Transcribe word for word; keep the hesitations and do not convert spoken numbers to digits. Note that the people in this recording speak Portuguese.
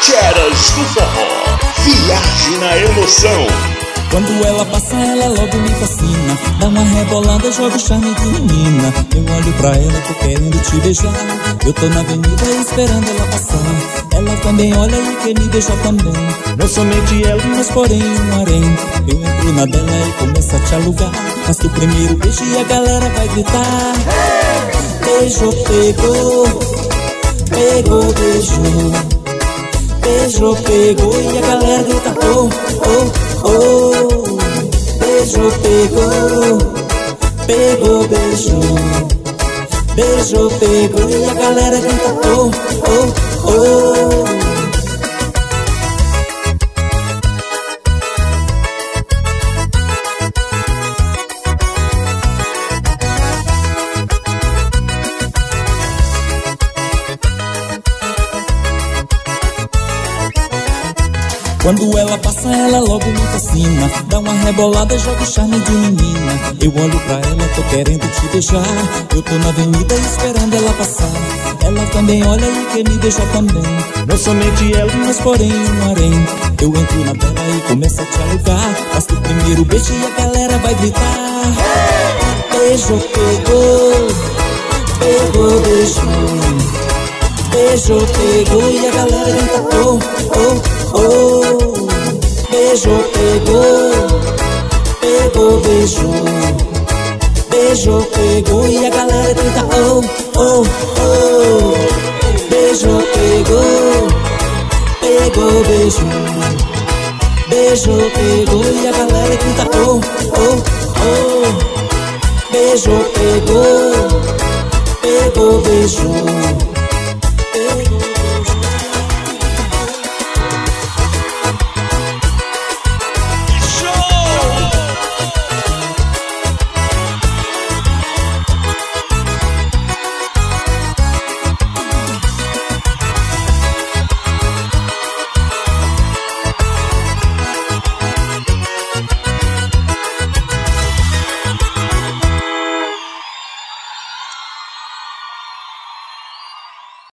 Feras do forró, viagem na emoção. Quando ela passa, ela logo me fascina. Dá uma rebolada, joga o charme de menina. Eu olho pra ela, tô querendo te beijar. Eu tô na avenida esperando ela passar. Ela também olha e quer me beijar também. Não somente ela, mas porém um harém. Eu entro na dela e começo a te alugar. Mas o primeiro beijo e a galera vai gritar: beijou, pegou, pegou, beijou. Beijou, pegou e a galera grita: oh, oh, oh. Beijou, pegou, pegou, beijou. Beijou, pegou e a galera grita: oh, oh, oh. Quando ela passa, ela logo me fascina. Dá uma rebolada, joga o charme de menina. Eu olho pra ela, tô querendo te beijar. Eu tô na avenida esperando ela passar. Ela também olha e quer me beijar também. Não somente ela, mas porém um harém. Eu entro na tela e começo a te alugar. Mas o primeiro beijo e a galera vai gritar: beijou, pegou, pegou, beijou. Beijou, pegou e a galera grita: oh, oh, oh. Beijou, pegou, pegou, beijou. Beijou, pegou e a galera grita: oh, oh, oh. Beijou, pegou, pegou, beijou. Beijou, pegou e a galera grita: oh, oh, oh. Beijou, pegou, pegou, beijou.